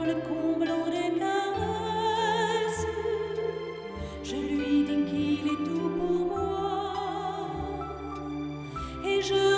le comblant des caresses. Je lui dis qu'il est tout pour moi et je